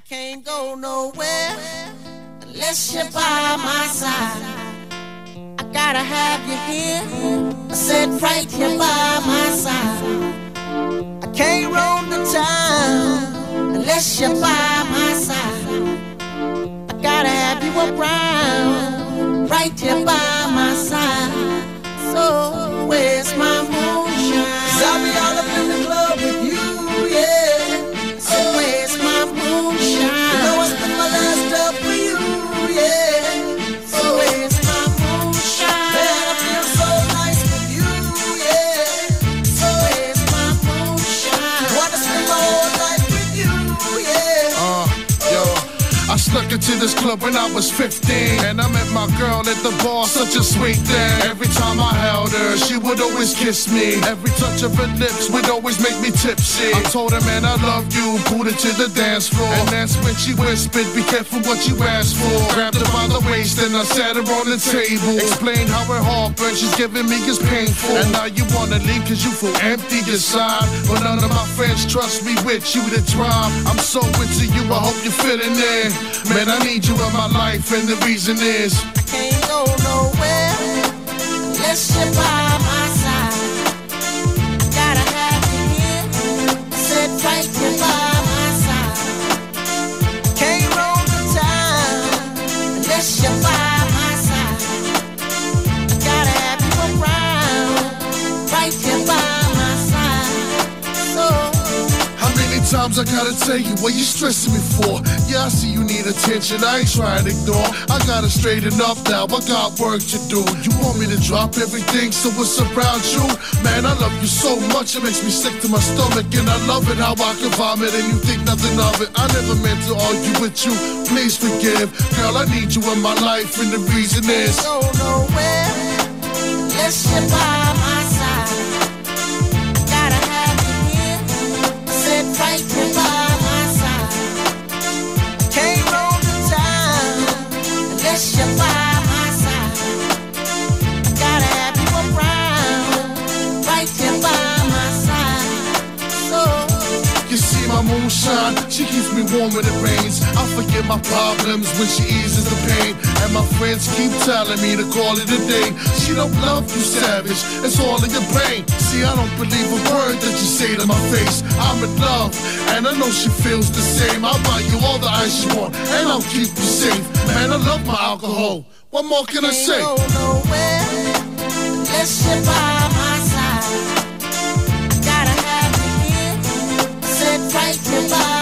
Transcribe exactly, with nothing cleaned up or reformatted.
can't go nowhere unless you're by my side. I gotta have you here, I said right here by my side. I can't roam the town unless you're by my side. I gotta have you around, right here by my side. So where's my moonshine? 'Cause I'll be all up in the club with you, yeah. So where's my moonshine? You know I spent my last up for you, yeah. So where's my moonshine? Man, I feel so nice with you, yeah. So where's my moonshine? Wanna spend my whole life with you, yeah. Uh, yo. I snuck into this club when I was fifteen, and I met my girl at the bar, such a sweet thing. Every time I held her, she would always kiss me. Every touch of her lips would always make me tipsy. I told her, man, I love you, pulled her to the dance floor, and that's when she whispered, be careful what you ask for. Grabbed her by the waist and I sat her on the table, explained how her heart burns, she's giving me is painful. And now you wanna leave cause you feel empty inside, but none of my friends trust me with you to thrive. I'm so into you, I hope you're fitting in. Man, I need you in my life, and the reason is I can't go nowhere unless you're by my side. I gotta have you here, sit right here by my side. I can't roam the town unless you're by my side. I gotta have you around, right here by my side. So times I gotta tell you what you stressing me for. Yeah, I see you need attention, I ain't trying to ignore. I gotta straighten up now, I got work to do. You want me to drop everything so it's around you? Man, I love you so much, it makes me sick to my stomach. And I love it how I can vomit and you think nothing of it. I never meant to argue with you, please forgive. Girl, I need you in my life, and the reason is go nowhere unless you're by my side. Right here by my side. Can't roam the town unless you're by my side. Gotta have you around, right here by my side. So you see my moonshine, she keeps me warm when it rains. I forget my problems when she eases the pain. And my friends keep telling me to call it a day. She don't love you, savage, it's all in your brain. See, I don't believe a word that you say to my face. I'm in love, and I know she feels the same. I'll buy you all the ice you want, and I'll keep you safe. Man, I love my alcohol, what more can I say? Can't go nowhere unless you're by my side. Gotta have you here, sit right here by